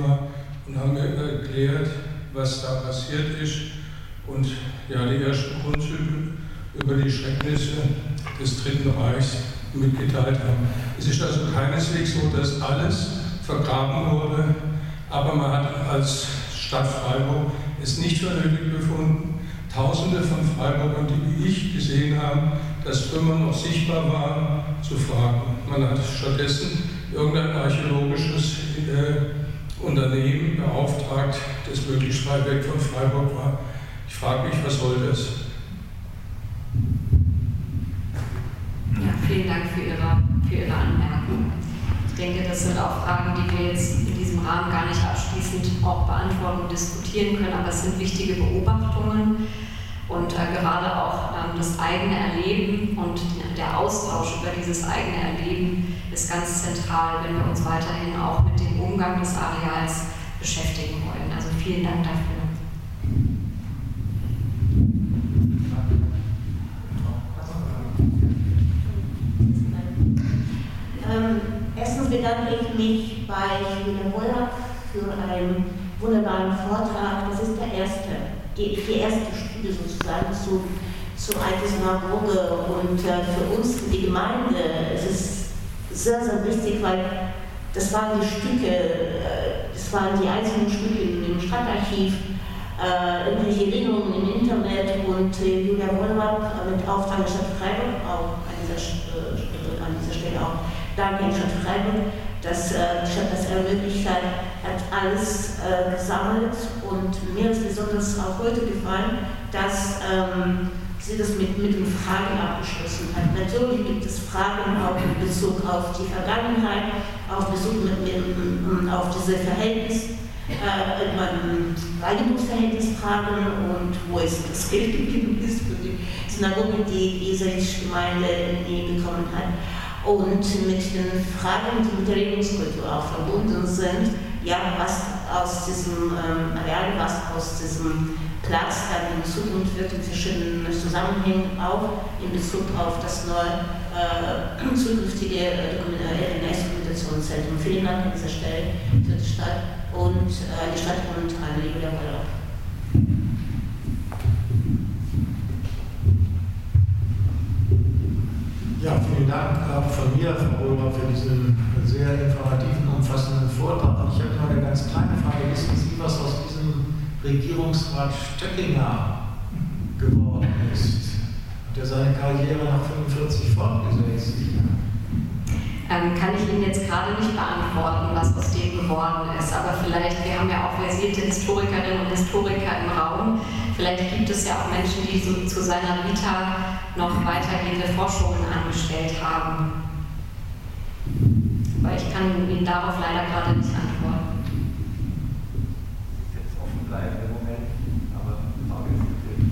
Thema und haben mir erklärt, was da passiert ist und ja, die ersten Grundzüge über die Schrecknisse des Dritten Reichs mitgeteilt haben. Es ist also keineswegs so, dass alles vergraben wurde, aber man hat als Stadt Freiburg es nicht für nötig befunden, Tausende von Freiburgern, die wie ich gesehen haben, dass Trümmer noch sichtbar waren, zu fragen. Man hat stattdessen irgendein archäologisches Unternehmen beauftragt, das möglichst weit weg von Freiburg war. Ich frage mich, was soll das? Ja, vielen Dank für Ihre Anmerkung. Ich denke, das sind auch Fragen, die wir jetzt in diesem Rahmen gar nicht abschließend auch beantworten und diskutieren können, aber es sind wichtige Beobachtungen und gerade auch das eigene Erleben und der Austausch über dieses eigene Erleben ist ganz zentral, wenn wir uns weiterhin auch mit dem Umgang des Areals beschäftigen wollen. Also vielen Dank dafür. Erstens bedanke ich mich bei Julia Wollach für einen wunderbaren Vortrag. Das ist die erste Studie sozusagen zur alten Synagoge und für uns, die Gemeinde, es ist sehr, sehr wichtig, weil das waren die Stücke, das waren die einzelnen Stücke im Stadtarchiv, irgendwelche Erinnerungen im Internet und Julia Wollach mit Auftrag der Stadt Freiburg auch an dieser Stelle auch. Danke an die Stadt Freiburg, dass die Stadt das ermöglicht hat, hat alles gesammelt und mir ist besonders auch heute gefallen, dass sie das mit den Fragen abgeschlossen hat. Natürlich gibt es Fragen auch in Bezug auf die Vergangenheit, auf Bezug auf diese Eigentumsverhältnisfragen und wo es das Geld gegeben ist für die Synagoge, die israelische Gemeinde bekommen hat. Und mit den Fragen, die mit der Redungskultur auch verbunden sind, ja, was aus diesem Areal, was aus diesem Platz dann in Zukunft wird, in verschiedenen Zusammenhängen, auch in Bezug auf das neue zukünftige NS-Dokumentationszentrum. Vielen Dank an dieser Stelle für die Stadt und an Julia Wollach. Ja, vielen Dank auch von mir, Frau Wollach, für diesen sehr informativen, umfassenden Vortrag. Ich habe noch eine ganz kleine Frage. Wissen Sie, was aus diesem Regierungsrat Stöckinger geworden ist? Hat er seine Karriere nach 45 fortgesetzt? Kann ich Ihnen jetzt gerade nicht beantworten, was aus dem geworden ist, aber vielleicht, wir haben ja auch versierte Historikerinnen und Historiker im Raum, vielleicht gibt es ja auch Menschen, die so zu seiner Vita noch weitergehende Forschungen angestellt haben. Aber ich kann Ihnen darauf leider gerade nicht antworten. Jetzt offen bleiben im Moment, aber die Frage ist geklärt.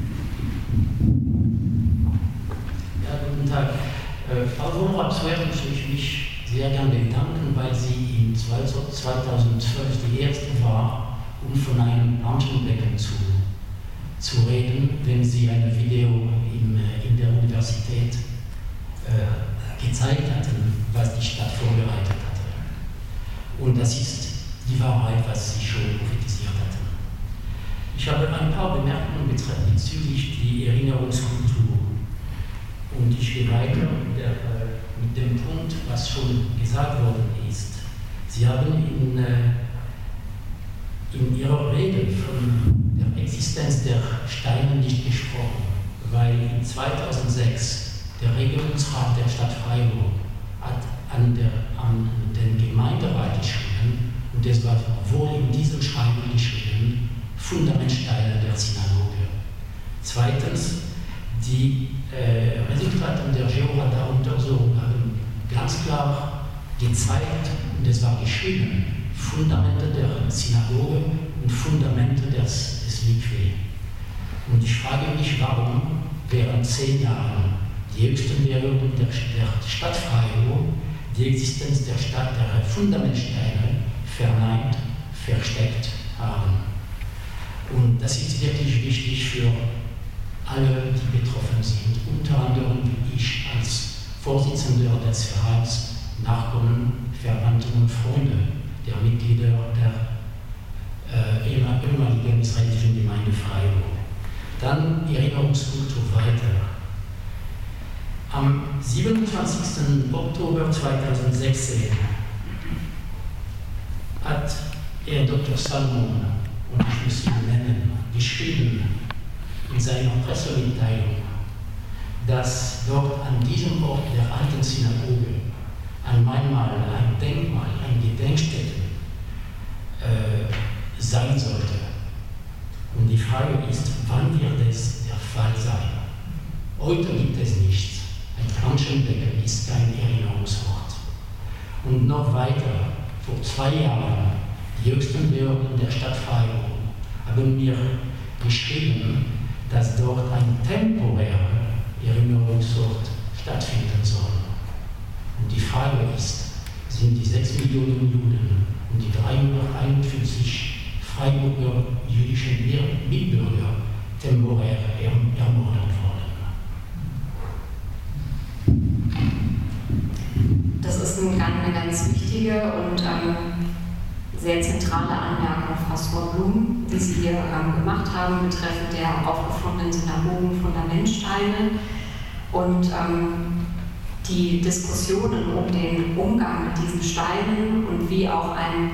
Ja, guten Tag. Frau Wollach, zuerst möchte ich mich sehr gerne bedanken, weil sie in 2012 die erste war, um von einem Planschenbecken zu reden, wenn sie ein Video in der Universität gezeigt hatten, was die Stadt vorbereitet hatte. Und das ist die Wahrheit, was sie schon prophetisiert hatten. Ich habe ein paar Bemerkungen bezüglich die Erinnerungskultur. Und ich gehe weiter mit dem Punkt, was schon gesagt worden ist. Sie haben in Ihrer Rede von der Existenz der Steine nicht gesprochen, weil in 2006 der Regierungsrat der Stadt Freiburg hat an den Gemeinderat geschrieben, und es war wohl in diesem Schreiben geschrieben, Fundamentsteine der Synagoge. Zweitens, die Resultate der Georadar-Untersuchung haben ganz klar gezeigt, und es war geschrieben, Fundamente der Synagoge und Fundamente des Mikwe. Und ich frage mich, warum während 10 Jahren die höchsten Behörden der Stadt Freiburg die Existenz der Stadt, der Fundamentsteine verneint, versteckt haben. Und das ist wirklich wichtig für alle, die betroffen sind, unter anderem wie ich als Vorsitzender des Vereins Nachkommen, Verwandten und Freunde der Mitglieder der israelischen Gemeinde Freiburg. Dann Erinnerungskultur weiter. Am 27. Oktober 2016 hat Dr. Salmon, und ich muss ihn nennen, geschrieben in seiner Pressemitteilung, dass dort an diesem Ort der alten Synagoge ein Mahnmal, ein Denkmal, ein Gedenkstätte sein sollte. Und die Frage ist, wann wird es der Fall sein? Heute gibt es nichts. Ein Krankenbecken ist kein Erinnerungsort. Und noch weiter, vor 2 Jahren, die höchsten Behörden der Stadt Freiburg haben mir geschrieben, dass dort ein temporärer Erinnerungsort stattfinden soll. Und die Frage ist, sind die 6 Millionen Juden und die 351 Freiburger jüdischen Mitbürger temporär ermordet worden? Das ist eine ganz wichtige und sehr zentrale Anmerkung, Frau Blum, die Sie hier gemacht haben, betreffend der aufgefundenen Synagogen-Fundamentsteine und die Diskussionen um den Umgang mit diesen Steinen und wie auch ein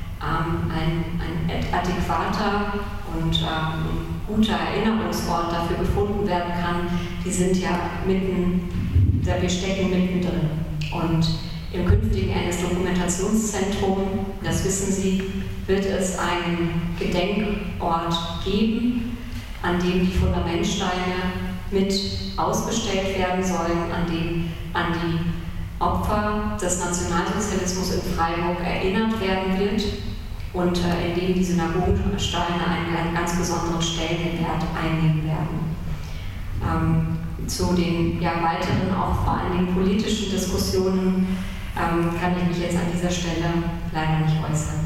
adäquater und guter Erinnerungsort dafür gefunden werden kann, die sind ja wir stecken mittendrin. Und im künftigen NS-Dokumentationszentrum, das wissen Sie, wird es einen Gedenkort geben, an dem die Fundamentsteine mit ausgestellt werden sollen, an dem an die Opfer des Nationalsozialismus in Freiburg erinnert werden wird und in dem die Synagogensteine einen ganz besonderen Stellenwert einnehmen werden. Zu den weiteren, auch vor allen Dingen politischen Diskussionen kann ich mich jetzt an dieser Stelle leider nicht äußern.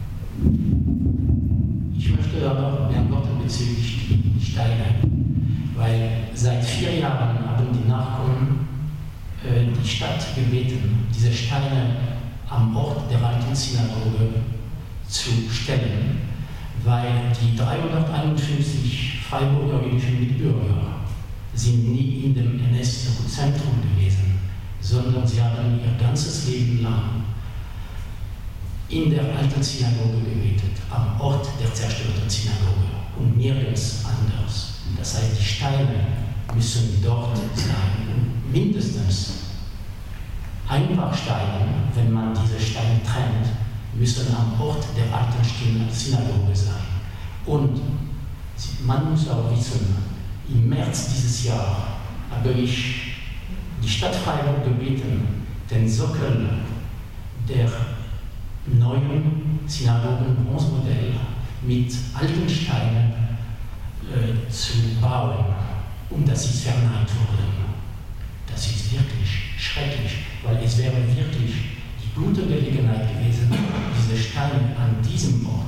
Ich möchte aber noch mehr Worte bezüglich die Steine, weil seit 4 Jahren haben die Nachkommen die Stadt gebeten, diese Steine am Ort der alten Synagoge zu stellen, weil die 351 Freiburger jüdischen Mitbürger sind nie in dem NS-Zentrum gewesen, sondern sie haben ihr ganzes Leben lang in der alten Synagoge gebetet, am Ort der zerstörten Synagoge und nirgends anders. Das heißt, die Steine müssen dort sein und mindestens ein paar Steine, wenn man diese Steine trennt, müssen am Ort der alten Synagoge sein. Und man muss auch wissen, im März dieses Jahr habe ich die Stadt Freiburg gebeten, den Sockel der neuen Synagogen-Bronzemodell mit alten Steinen zu bauen, und das ist verneint worden. Das ist wirklich schrecklich, weil es wäre wirklich die gute Gelegenheit gewesen, diese Steine an diesem Ort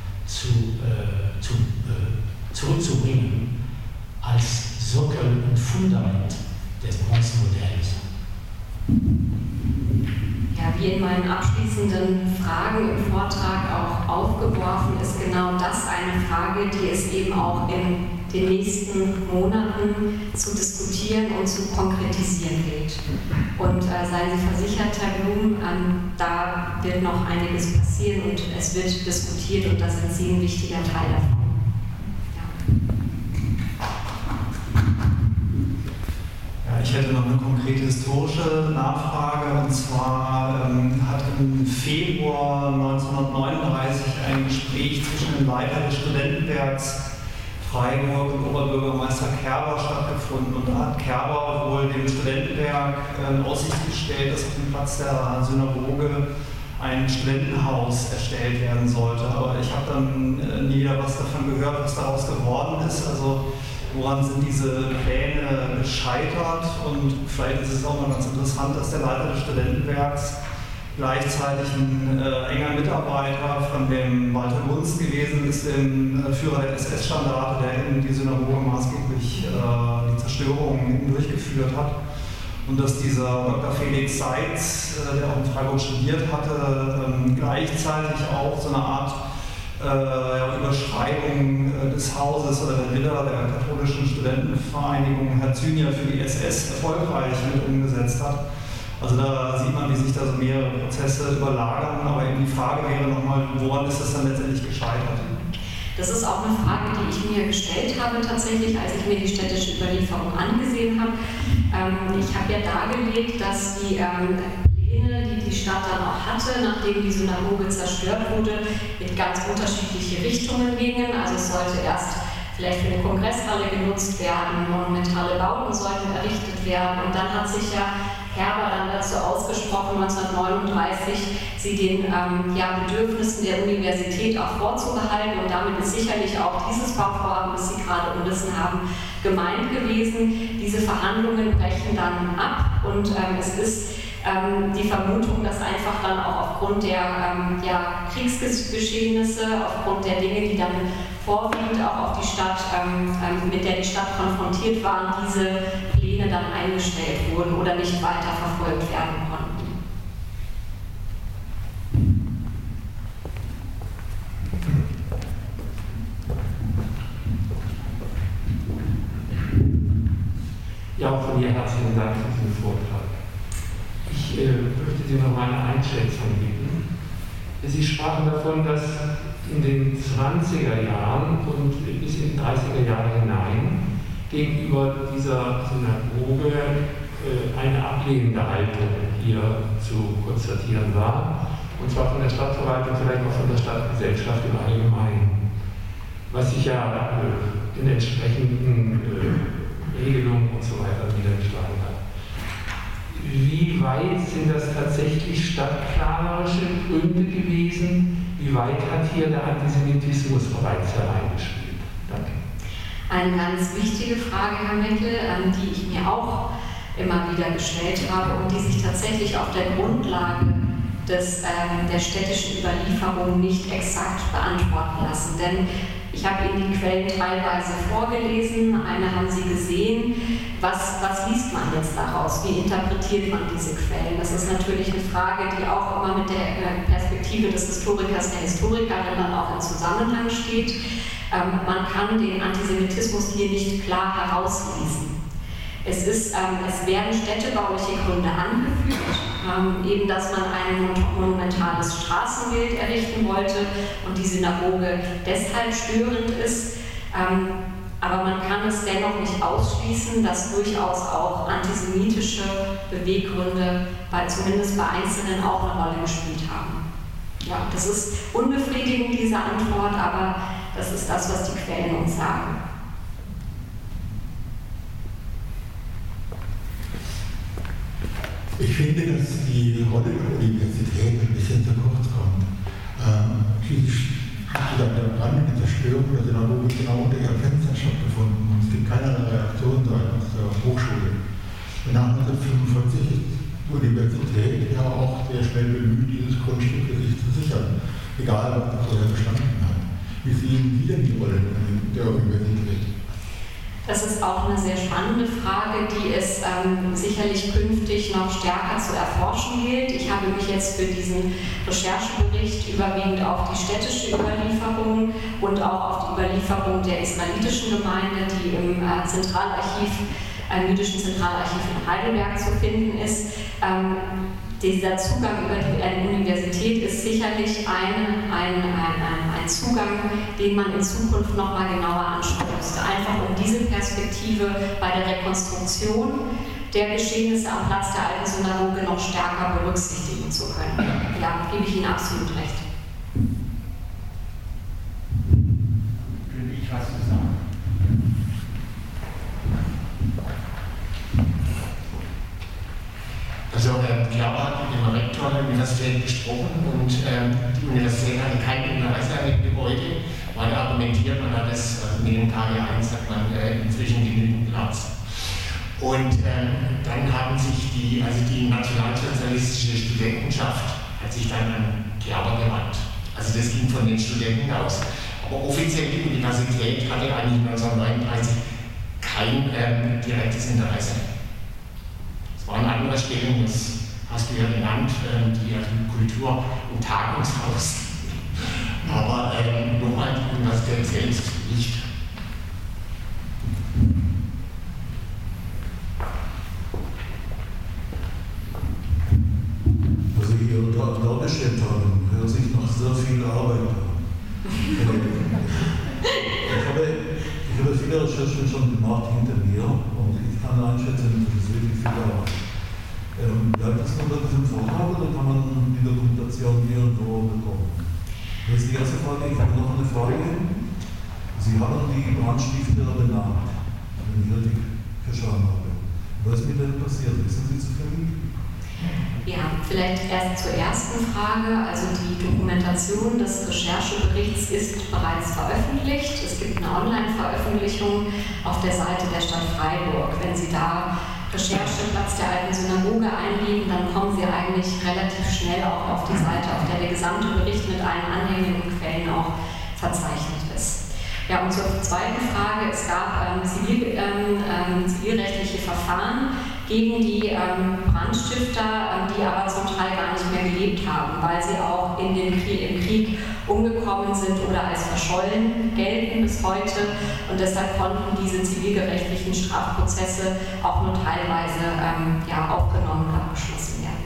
zurückzubringen als Sockel und Fundament des Bronzemodells. Ja, wie in meinen abschließenden Fragen im Vortrag auch aufgeworfen, ist genau das eine Frage, die es eben auch in den nächsten Monaten zu diskutieren und zu konkretisieren gilt. Und seien Sie versichert, Herr Blum, da wird noch einiges passieren und es wird diskutiert, und da sind Sie ein wichtiger Teil davon. Ich hätte noch eine konkrete historische Nachfrage, und zwar hat im Februar 1939 ein Gespräch zwischen dem Leiter des Studentenwerks Freiburg und Oberbürgermeister Kerber stattgefunden, und da hat Kerber wohl dem Studentenwerk in Aussicht gestellt, dass auf dem Platz der Synagoge ein Studentenhaus erstellt werden sollte. Aber ich habe dann nie wieder was davon gehört, was daraus geworden ist. Also woran sind diese Pläne gescheitert? Und vielleicht ist es auch mal ganz interessant, dass der Leiter des Studentenwerks gleichzeitig ein enger Mitarbeiter von dem Walter Gunst gewesen ist, dem Führer der SS-Standarte, der in die Synagoge maßgeblich die Zerstörung durchgeführt hat. Und dass dieser Dr. Felix Seitz, der auch in Freiburg studiert hatte, gleichzeitig auch so eine Art Überschreibung des Hauses oder der Villa der katholischen Studentenvereinigung Herr Zynier für die SS erfolgreich mit umgesetzt hat. Also da sieht man, wie sich da so mehrere Prozesse überlagern, aber eben die Frage wäre nochmal, woran ist das dann letztendlich gescheitert? Das ist auch eine Frage, die ich mir gestellt habe tatsächlich, als ich mir die städtische Überlieferung angesehen habe. Ich habe ja dargelegt, dass die Pläne, die die Stadt dann auch hatte, nachdem die Synagoge zerstört wurde, in ganz unterschiedliche Richtungen gingen. Also es sollte erst vielleicht für eine Kongresshalle genutzt werden, monumentale Bauten sollten errichtet werden und dann hat sich ja Herber dann dazu ausgesprochen, 1939, sie den Bedürfnissen der Universität auch vorzubehalten und damit ist sicherlich auch dieses Bauvorhaben, das Sie gerade umrissen haben, gemeint gewesen. Diese Verhandlungen brechen dann ab und es ist die Vermutung, dass einfach dann auch aufgrund der Kriegsgeschehnisse, aufgrund der Dinge, die dann vorwiegend auch auf die Stadt, mit der die Stadt konfrontiert waren, diese Pläne dann eingestellt wurden oder nicht weiter verfolgt werden konnten. Ja, auch von mir herzlichen Dank für diesen Vortrag. Ich möchte Sie noch mal eine Einschätzung geben. Sie sprachen davon, dass in den 20er Jahren und bis in die 30er Jahre hinein gegenüber dieser Synagoge eine ablehnende Haltung hier zu konstatieren war, und zwar von der Stadtverwaltung, vielleicht auch von der Stadtgesellschaft im Allgemeinen, was sich ja in entsprechenden Regelungen und so weiter niedergeschlagen hat. Wie weit sind das tatsächlich stadtplanerische Gründe gewesen? Wie weit hat hier der Antisemitismus bereits hereingespielt? Danke. Eine ganz wichtige Frage, Herr Meckel, die ich mir auch immer wieder gestellt habe und die sich tatsächlich auf der Grundlage der städtischen Überlieferung nicht exakt beantworten lassen. Denn ich habe Ihnen die Quellen teilweise vorgelesen, eine haben Sie gesehen. Was liest man jetzt daraus? Wie interpretiert man diese Quellen? Das ist natürlich eine Frage, die auch immer mit der Perspektive des Historikers, der Historikerin dann auch im Zusammenhang steht. Man kann den Antisemitismus hier nicht klar herauslesen. Es werden städtebauliche Gründe angeführt, eben dass man ein monumentales Straßenbild errichten wollte und die Synagoge deshalb störend ist. Aber man kann es dennoch nicht ausschließen, dass durchaus auch antisemitische Beweggründe zumindest bei Einzelnen auch eine Rolle gespielt haben. Ja, das ist unbefriedigend, diese Antwort, aber das ist das, was die Quellen uns sagen. Ich finde, dass die Rolle der Universität ein bisschen zu kurz kommt. Schließlich steht der Brand mit der Zerstörung der Synagoge genau unter ihren Fenstern stattgefunden und es gibt keinerlei Reaktion seitens der Hochschule. Und nach 1945 ist die Universität ja auch sehr schnell bemüht, dieses Grundstück für sich zu sichern, egal was es vorher bestanden hat. Wie sehen Sie denn die Rolle der Universität? Das ist auch eine sehr spannende Frage, die es sicherlich künftig noch stärker zu erforschen gilt. Ich habe mich jetzt für diesen Recherchebericht überwiegend auf die städtische Überlieferung und auch auf die Überlieferung der israelitischen Gemeinde, die im jüdischen Zentralarchiv in Heidelberg zu finden ist. Dieser Zugang über die Universität ist sicherlich ein Zugang, den man in Zukunft noch mal genauer anschauen müsste. Einfach um diese Perspektive bei der Rekonstruktion der Geschehnisse am Platz der alten Synagoge noch stärker berücksichtigen zu können. Ja, gebe ich Ihnen absolut recht. Will ich was zu sagen? Also Gerber hat mit dem Rektor der Universität gesprochen und die Universität hatte kein Interesse an dem Gebäude, weil argumentiert, man hat es neben KG1 hat man inzwischen genügend Platz. Und dann haben sich die nationalsozialistische Studentenschaft hat sich dann an Gerber gewandt. Also das ging von den Studenten aus. Aber offiziell die Universität hatte eigentlich 1939 kein direktes Interesse. Es waren andere Stellen, das hast du ja genannt, die Kultur- und Tagungshaus. Aber selbst nicht. Was Sie hier dargestellt haben, hört sich nach sehr viel Arbeit an. Ich habe viele Recherchen schon gemacht hinter mir und ich kann einschätzen, das ist wirklich viel Arbeit. Bleibt das nur bei diesem Vortrag oder kann man die Dokumentation irgendwo bekommen? Das ist die erste Frage. Ich habe noch eine Frage. Sie haben die Brandstifter benannt, wenn ich richtig verstanden habe. Was ist mit denen passiert? Wissen Sie zufällig? Ja, vielleicht erst zur ersten Frage. Also die Dokumentation des Rechercheberichts ist bereits veröffentlicht. Es gibt eine Online-Veröffentlichung auf der Seite der Stadt Freiburg. Wenn Sie da Recherche Platz der alten Synagoge eingeben, dann kommen Sie eigentlich relativ schnell auch auf die Seite, auf der der gesamte Bericht mit allen Anhängen und Quellen auch verzeichnet ist. Ja, und zur zweiten Frage, es gab zivilrechtliche Verfahren gegen die Brandstifter, die aber zum Teil gar nicht mehr gelebt haben, weil sie auch im Krieg umgekommen sind oder als verschollen gelten bis heute. Und deshalb konnten diese zivilgerechtlichen Strafprozesse auch nur teilweise aufgenommen und abgeschlossen werden.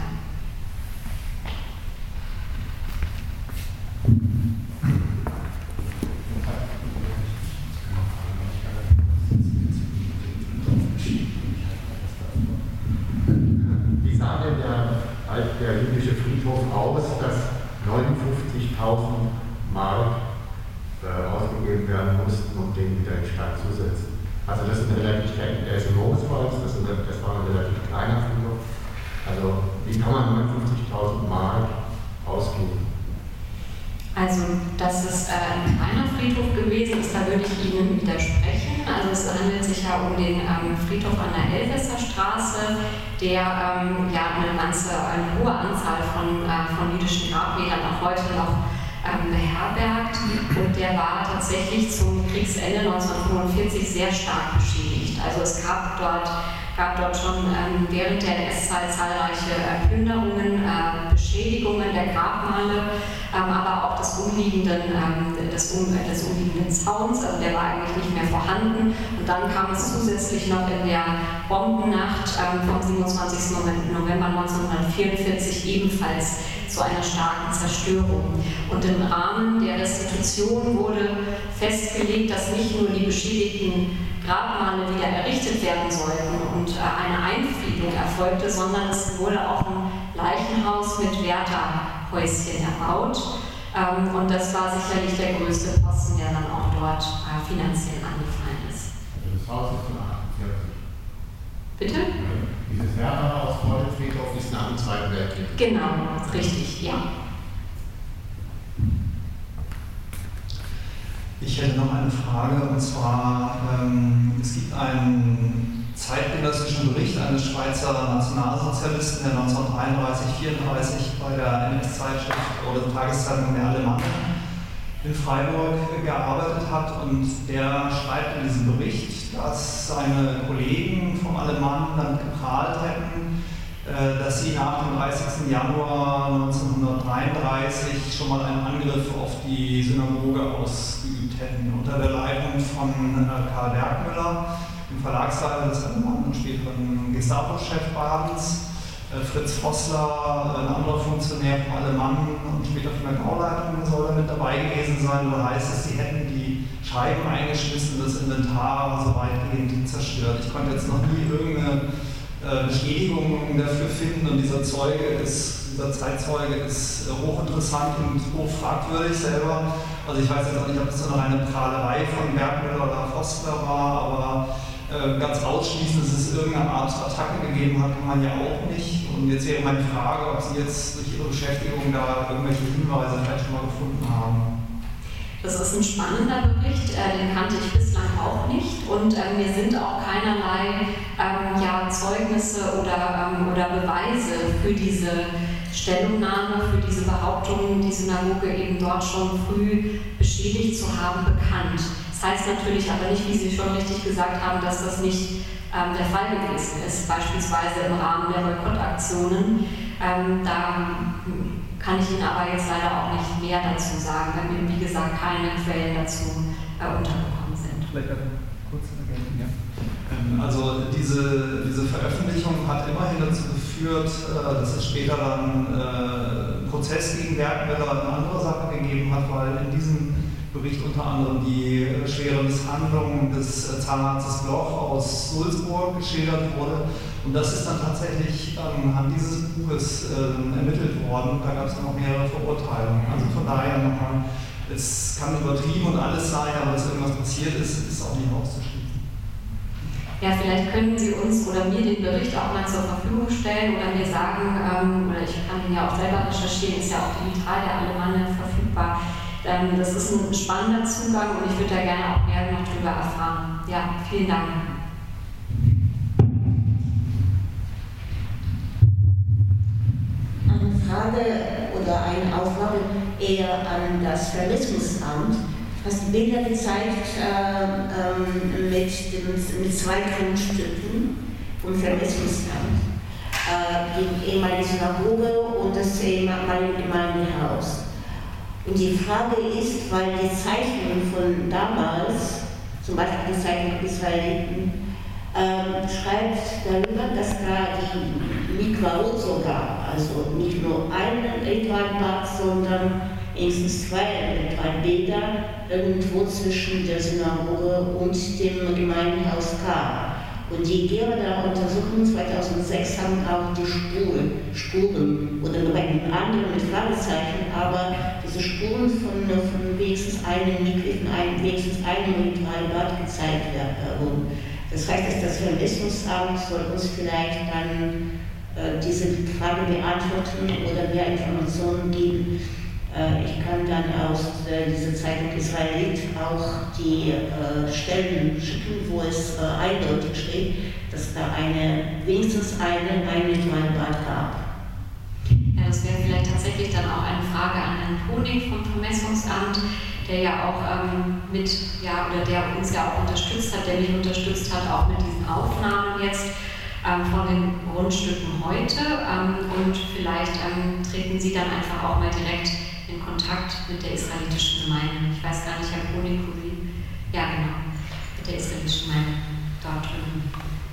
Der jüdische Friedhof aus, dass 59.000 Mark ausgegeben werden mussten, um den wieder instand zu setzen. Also das ist eine relativ, der ist in Mooswald, das war ein relativ kleiner Friedhof. Also wie kann man 59.000 Mark ausgeben? Also, dass es ein kleiner Friedhof gewesen ist, da würde ich Ihnen widersprechen. Also es handelt sich ja um den Friedhof an der Elsässer Straße, der eine hohe Anzahl von jüdischen Grabmäler auch heute noch beherbergt. Und der war tatsächlich zum Kriegsende 1945 sehr stark beschädigt. Also es gab dort schon während der NS-Zeit zahlreiche Plünderungen, Beschädigungen der Grabmale, aber auch des umliegenden Zauns, also der war eigentlich nicht mehr vorhanden. Und dann kam es zusätzlich noch in der Bombennacht vom 27. November 1944 ebenfalls zu einer starken Zerstörung. Und im Rahmen der Restitution wurde festgelegt, dass nicht nur die beschädigten Grabmale wieder errichtet werden sollten und eine Einfriedung erfolgte, sondern es wurde auch ein Leichenhaus mit Wärterhäuschen erbaut. Und das war sicherlich der größte Posten, der dann auch dort finanziell angefallen ist. Das Haus ist von 48. Bitte? Dieses Wärterhaus vor dem Friedhof ist nach dem Zweiten Weltkrieg. Genau, richtig, ja. Ich hätte noch eine Frage, und zwar, es gibt einen zeitgenössischen Bericht eines Schweizer Nationalsozialisten, der 1933/34 bei der NS-Zeitschrift oder Tageszeitung der Alemannen in Freiburg gearbeitet hat, und der schreibt in diesem Bericht, dass seine Kollegen vom Alemannen damit geprahlt hätten, dass sie nach dem 30. Januar 1933 schon mal einen Angriff auf die Synagoge ausgeübt hätten. Unter der Leitung von Karl Bergmüller, dem Verlagsleiter des Alemannen und späteren Gestapo-Chef Badens, Fritz Vossler, ein anderer Funktionär vom Alemannen und später von der Gauleitung soll da mit dabei gewesen sein. Da heißt es, sie hätten die Scheiben eingeschmissen, das Inventar so weitgehend zerstört. Ich konnte jetzt noch nie irgendeine Bestätigung dafür finden, und dieser Zeitzeuge ist hochinteressant und hochfragwürdig selber. Also ich weiß jetzt auch nicht, ob es so eine Prahlerei von Bergmüller oder Vossler war, aber ganz ausschließen, dass es irgendeine Art Attacke gegeben hat, kann man ja auch nicht. Und jetzt wäre meine Frage, ob Sie jetzt durch Ihre Beschäftigung da irgendwelche Hinweise vielleicht schon mal gefunden haben. Das ist ein spannender Bericht, den kannte ich bislang auch nicht, und mir sind auch keinerlei Zeugnisse oder Beweise für diese Stellungnahme, für diese Behauptung, die Synagoge eben dort schon früh beschädigt zu haben, bekannt. Das heißt natürlich aber nicht, wie Sie schon richtig gesagt haben, dass das nicht der Fall gewesen ist, beispielsweise im Rahmen der Boykottaktionen. Da Kann ich Ihnen aber jetzt leider auch nicht mehr dazu sagen, weil mir, wie gesagt, keine Quellen dazu untergekommen sind. Vielleicht eine kurze Ergänzung, ja. Also diese Veröffentlichung hat immerhin dazu geführt, dass es später dann Prozess gegen Werkmüller eine andere Sache gegeben hat, weil in diesem Bericht unter anderem die schwere Misshandlung des Zahnarztes Bloch aus Sulzburg geschildert wurde. Und das ist dann tatsächlich anhand dieses Buches ermittelt worden. Da gab es dann noch mehrere Verurteilungen. Also von daher nochmal, es kann übertrieben und alles sein, aber dass irgendwas passiert ist, ist auch nicht auszuschließen. Ja, vielleicht können Sie uns oder mir den Bericht auch mal zur Verfügung stellen oder mir sagen, oder ich kann ihn ja auch selber recherchieren, ist ja auch digital der Alemanne verfügbar. Das ist ein spannender Zugang und ich würde da gerne auch mehr noch drüber erfahren. Ja, vielen Dank. Eine Frage oder eine Aufgabe eher an das Vermessungsamt. Du hast die Bilder gezeigt mit zwei Grundstücken vom Vermessungsamt. Die ehemalige Synagoge und das ehemalige Gemeindehaus. Und die Frage ist, weil die Zeichnung von damals, zum Beispiel die Zeichnung des Israeliten, schreibt darüber, dass da die Mikvaot sogar, also nicht nur ein Ritualbad, sondern mindestens zwei Ritualbäder irgendwo zwischen der Synagoge und dem Gemeindehaus gab. Und die Gerda-Untersuchungen 2006 haben auch die Spuren oder nur bei den anderen mit Fragezeichen, aber diese Spuren von wenigstens einem Mikve, von wenigstens einem Ritualbad gezeigt werden. Das heißt, dass das Vermessungsamt soll uns vielleicht dann diese Frage beantworten oder mehr Informationen geben. Ich kann dann aus dieser Zeitung Israelit auch die Stellen schicken, wo es eindeutig steht, dass da wenigstens ein Ritualbad gab. Ja, das wäre vielleicht tatsächlich dann auch eine Frage an Herrn Konig vom Vermessungsamt, der ja auch der uns ja auch unterstützt hat, der mich unterstützt hat, auch mit diesen Aufnahmen jetzt von den Grundstücken heute. Und vielleicht treten Sie dann einfach auch mal direkt in Kontakt mit der israelitischen Gemeinde. Ich weiß gar nicht, Herr Konig, wo Sie... Ja, genau, mit der israelitischen Gemeinde dort drüben.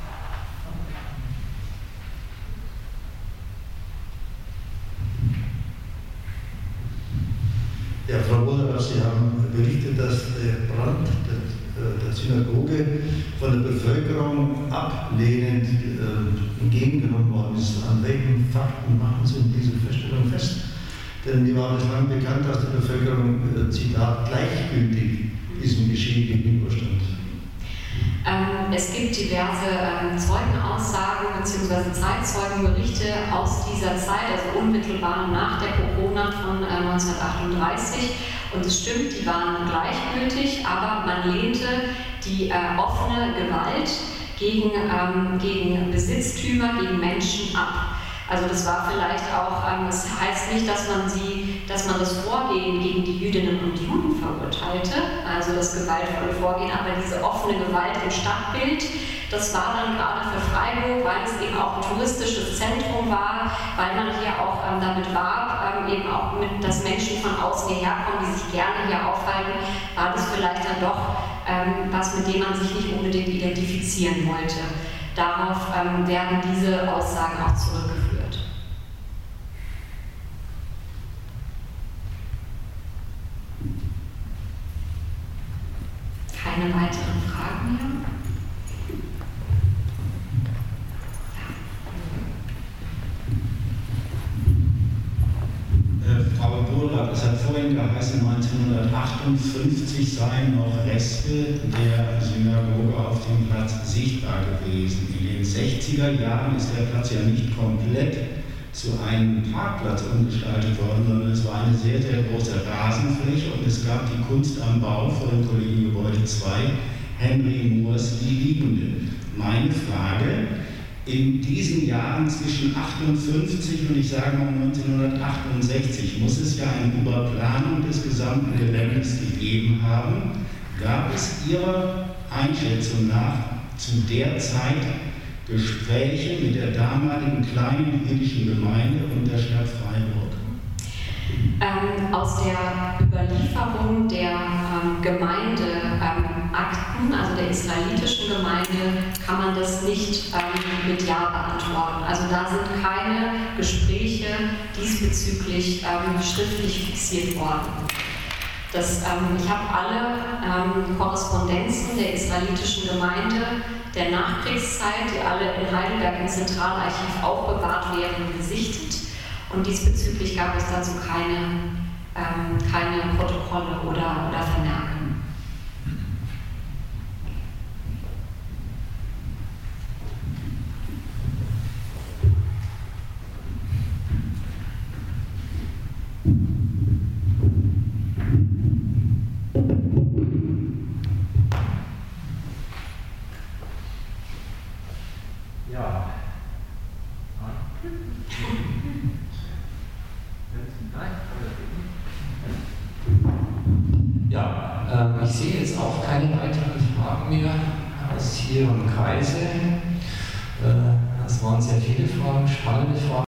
Ja, Frau Wohler, Sie haben berichtet, dass der Brand der Synagoge von der Bevölkerung ablehnend entgegengenommen worden ist. An welchen Fakten machen Sie diese Feststellung fest? Denn die war bislang bekannt, dass die Bevölkerung, Zitat, gleichgültig diesem Geschehen gegenüberstand. Es gibt diverse Zeugenaussagen bzw. Zeitzeugenberichte aus dieser Zeit, also unmittelbar nach der Pogromnacht von 1938. Und es stimmt, die waren gleichgültig, aber man lehnte die offene Gewalt gegen Besitztümer, gegen Menschen ab. Also das war vielleicht auch, das heißt nicht, dass man das Vorgehen gegen die Jüdinnen und Juden verurteilte, also das gewaltvolle Vorgehen, aber diese offene Gewalt im Stadtbild, das war dann gerade für Freiburg, weil es eben auch ein touristisches Zentrum war, weil man hier auch damit warb, eben auch dass Menschen von außen hierher kommen, die sich gerne hier aufhalten, war das vielleicht dann doch was, mit dem man sich nicht unbedingt identifizieren wollte. Darauf werden diese Aussagen auch zurückgeführt. Keine weiteren Fragen mehr? Frau Burlack, es hat vorhin geheißen, 1958 seien noch Reste der Synagoge auf dem Platz sichtbar gewesen. In den 60er Jahren ist der Platz ja nicht komplett zu einem Parkplatz umgestaltet worden, sondern es war eine sehr, sehr große Rasenfläche und es gab die Kunst am Bau vor dem Kollegiengebäude 2, Henry Moores Die Liegende. Meine Frage: In diesen Jahren zwischen 1958 und ich sage mal 1968 muss es ja eine Überplanung des gesamten Geländes gegeben haben. Gab es Ihrer Einschätzung nach zu der Zeit Gespräche mit der damaligen kleinen jüdischen Gemeinde und der Stadt Freiburg? Aus der Überlieferung der Gemeindeakten, also der israelitischen Gemeinde, kann man das nicht mit Ja beantworten. Also da sind keine Gespräche diesbezüglich schriftlich fixiert worden. Ich habe alle Korrespondenzen der israelitischen Gemeinde der Nachkriegszeit, die alle in Heidelberg im Zentralarchiv aufbewahrt werden, gesichtet. Und diesbezüglich gab es dazu keine Protokolle oder Vermerke. Ich sehe jetzt auch keine weiteren Fragen mehr aus hier im Kreise. Das waren sehr viele Fragen, spannende Fragen.